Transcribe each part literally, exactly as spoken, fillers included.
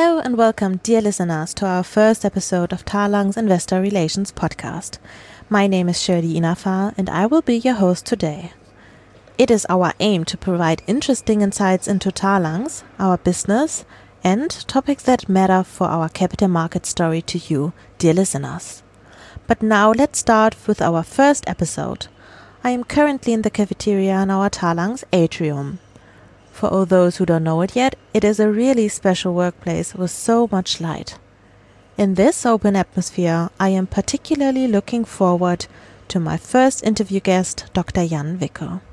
Hello and welcome, dear listeners, to our first episode of Talanx's Investor Relations podcast. My name is Shirley Inafar and I will be your host today. It is our aim to provide interesting insights into Talanx, our business, and topics that matter for our capital market story to you, dear listeners. But now let's start with our first episode. I am currently in the cafeteria in our Talanx atrium. For all those who don't know it yet, it is a really special workplace with so much light. In this open atmosphere, I am particularly looking forward to my first interview guest, Doctor Jan Wicke.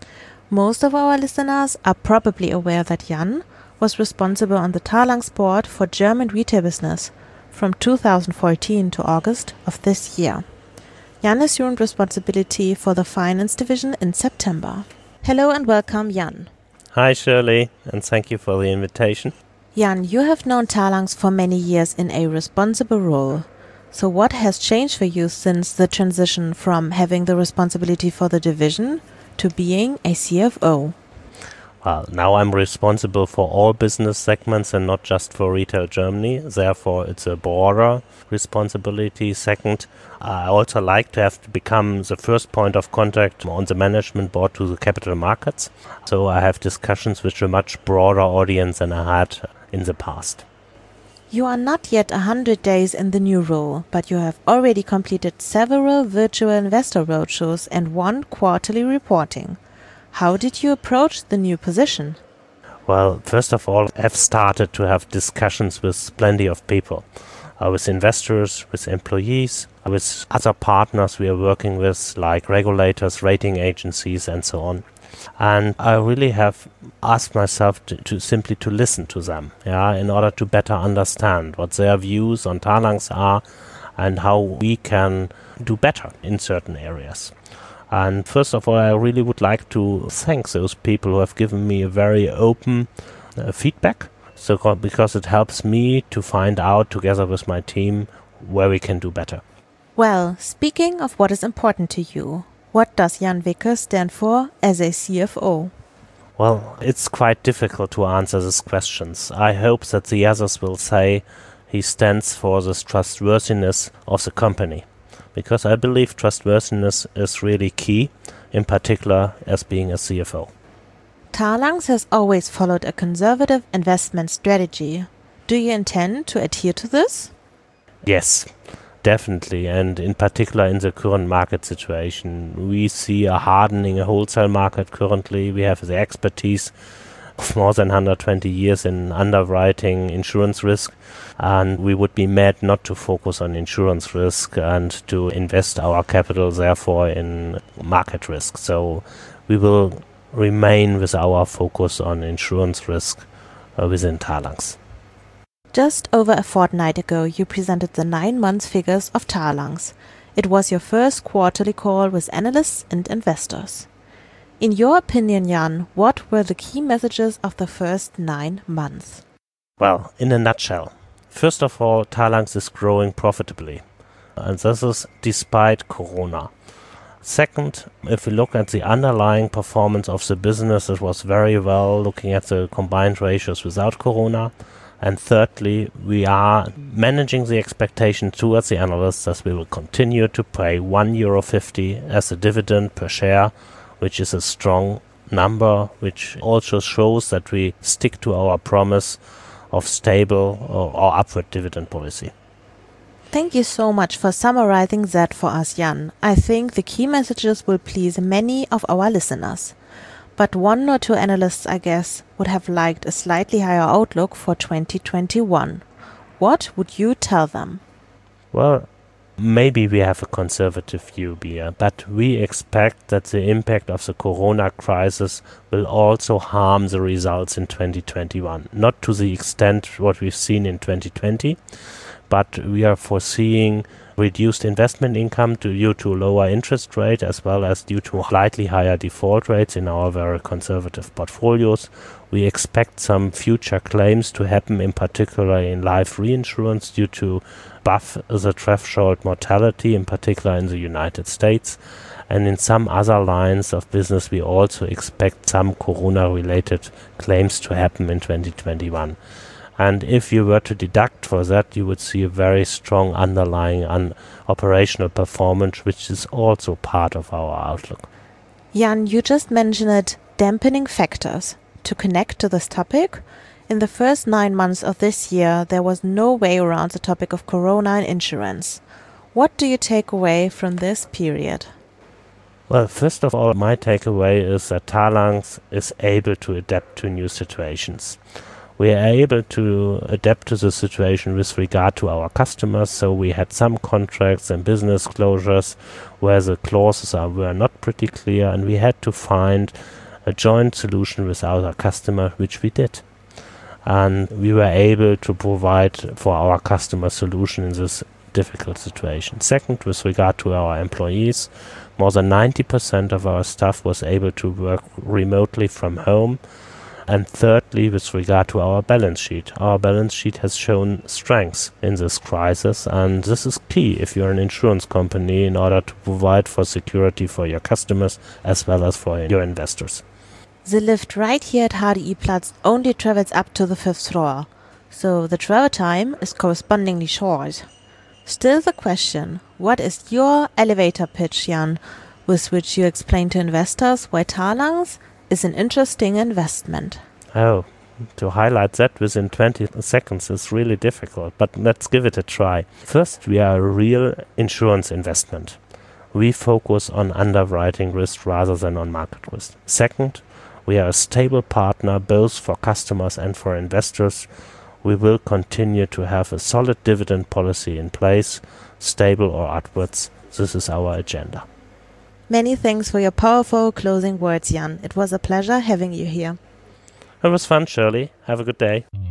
Most of our listeners are probably aware that Jan was responsible on the Talanx board for German retail business from two thousand fourteen to August of this year. Jan assumed responsibility for the finance division in September. Hello and welcome, Jan. Hi Shirley, and thank you for the invitation. Jan, you have known Talanx for many years in a responsible role. So what has changed for you since the transition from having the responsibility for the division to being a C F O? Well, now I'm responsible for all business segments and not just for Retail Germany. Therefore, it's a broader responsibility. Second, I also like to have to become the first point of contact on the management board to the capital markets. So I have discussions with a much broader audience than I had in the past. You are not yet one hundred days in the new role, but you have already completed several virtual investor roadshows and one quarterly reporting. How did you approach the new position? Well, first of all, I've started to have discussions with plenty of people, uh, with investors, with employees, with other partners we are working with, like regulators, rating agencies, and so on. And I really have asked myself to, to simply to listen to them, yeah, in order to better understand what their views on Talanx are and how we can do better in certain areas. And first of all, I really would like to thank those people who have given me a very open uh, feedback, so because it helps me to find out together with my team where we can do better. Well, speaking of what is important to you, what does Jan Wicke stand for as a C F O? Well, it's quite difficult to answer these questions. I hope that the others will say he stands for the trustworthiness of the company, because I believe trustworthiness is really key, in particular as being a C F O. Talanx has always followed a conservative investment strategy. Do you intend to adhere to this? Yes, definitely, and in particular in the current market situation. We see a hardening wholesale market currently. We have the expertise of more than one hundred twenty years in underwriting insurance risk, and we would be mad not to focus on insurance risk and to invest our capital therefore in market risk. So we will remain with our focus on insurance risk uh, within Talanx. Just over a fortnight ago, you presented the nine-month figures of Talanx. It was your first quarterly call with analysts and investors. In your opinion, Jan, what were the key messages of the first nine months? Well, in a nutshell, first of all, Talanx is growing profitably, and this is despite Corona. Second, if we look at the underlying performance of the business, it was very well looking at the combined ratios without Corona. And thirdly, we are managing the expectation towards the analysts that we will continue to pay one euro fifty as a dividend per share, which is a strong number, which also shows that we stick to our promise of stable or, or upward dividend policy. Thank you so much for summarizing that for us, Jan. I think the key messages will please many of our listeners. But one or two analysts, I guess, would have liked a slightly higher outlook for twenty twenty-one. What would you tell them? Well, maybe we have a conservative view here, but we expect that the impact of the Corona crisis will also harm the results in twenty twenty-one. Not to the extent what we've seen in twenty twenty, but we are foreseeing reduced investment income due to lower interest rate as well as due to slightly higher default rates in our very conservative portfolios. We expect some future claims to happen, in particular in life reinsurance, due to above the threshold mortality, in particular in the United States. And in some other lines of business, we also expect some corona-related claims to happen in twenty twenty-one. And if you were to deduct for that, you would see a very strong underlying un- operational performance, which is also part of our outlook. Jan, you just mentioned it, dampening factors. To connect to this topic, in the first nine months of this year, there was no way around the topic of Corona and insurance. What do you take away from this period? Well, first of all, my takeaway is that Talanx is able to adapt to new situations. We are able to adapt to the situation with regard to our customers, so we had some contracts and business closures where the clauses are, were not pretty clear, and we had to find a joint solution with our customer, which we did. And we were able to provide for our customer solution in this difficult situation. Second, with regard to our employees, more than ninety percent of our staff was able to work remotely from home. And thirdly, with regard to our balance sheet, our balance sheet has shown strengths in this crisis, and this is key if you're an insurance company in order to provide for security for your customers as well as for your investors. The lift right here at H D I Platz only travels up to the fifth floor, so the travel time is correspondingly short. Still the question, what is your elevator pitch, Jan, with which you explain to investors why Talanx is an interesting investment? Oh, to highlight that within twenty seconds is really difficult, but let's give it a try. First, we are a real insurance investment. We focus on underwriting risk rather than on market risk. Second, we are a stable partner both for customers and for investors. We will continue to have a solid dividend policy in place, stable or upwards. This is our agenda. Many thanks for your powerful closing words, Jan. It was a pleasure having you here. It was fun, Shirley. Have a good day.